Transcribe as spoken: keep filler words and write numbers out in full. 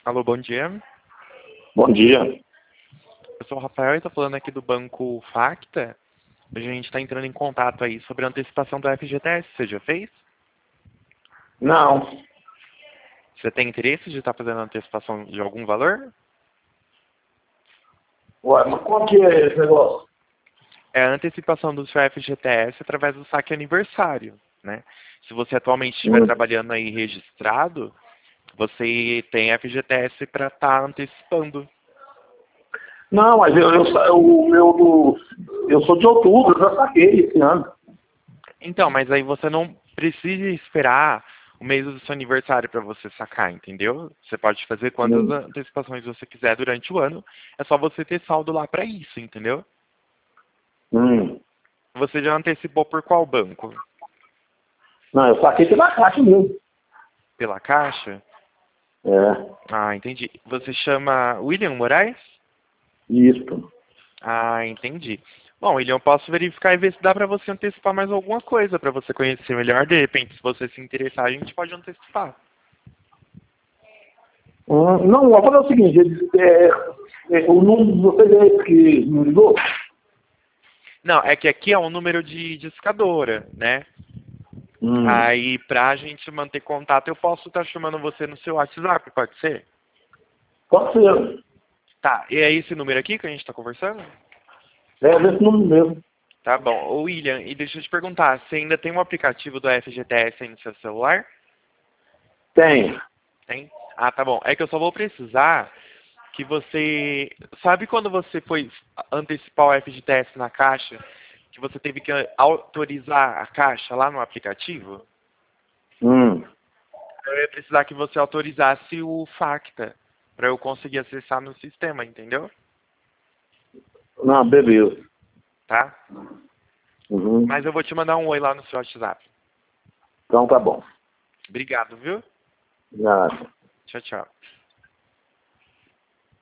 Alô, bom dia. Bom dia. Eu sou o Rafael e estou falando aqui do Banco Facta. A gente está entrando em contato aí sobre a antecipação do F G T S. Você já fez? Não. Você tem interesse de estar fazendo a antecipação de algum valor? Ué, mas qual que é esse negócio? É a antecipação do seu F G T S através do saque aniversário, né? Se você atualmente estiver Hum. trabalhando aí registrado, você tem F G T S para estar antecipando. Não, mas eu, eu, sa- o meu do. Eu sou de outubro, eu já saquei esse ano. Então, mas aí você não precisa esperar o mês do seu aniversário para você sacar, entendeu? Você pode fazer quantas Hum. antecipações você quiser durante o ano. É só você ter saldo lá para isso, entendeu? Hum. Você já antecipou por qual banco? Não, eu saquei pela caixa mesmo. Pela Caixa? É, Ah, entendi. Você chama William Moraes? isso. Ah, entendi. Bom, William, eu posso verificar e ver se dá para você antecipar mais alguma coisa para você conhecer melhor. De repente, se você se interessar, a gente pode antecipar. Hum, não, vou fazer o seguinte, ele- é, é, o número de vocês é esse que me ligou? Não, é que aqui é um número de discadora, né? Hum. Aí, pra gente manter contato, eu posso estar chamando você no seu WhatsApp, pode ser? Pode ser. Tá, e é esse número aqui que a gente tá conversando? É desse número mesmo. Tá bom. Ô, William, e deixa eu te perguntar, você ainda tem um aplicativo do F G T S aí no seu celular? Tem. Tem? Ah, tá bom. É que eu só vou precisar que você... Sabe quando você foi antecipar o F G T S na Caixa, que você teve que autorizar a Caixa lá no aplicativo? Hum. Eu ia precisar que você autorizasse o Facta para eu conseguir acessar no sistema, entendeu? Não, beleza. Tá? Uhum. Mas eu vou te mandar um oi lá no seu WhatsApp. Então tá bom. Obrigado, viu? Nada. Tchau, tchau.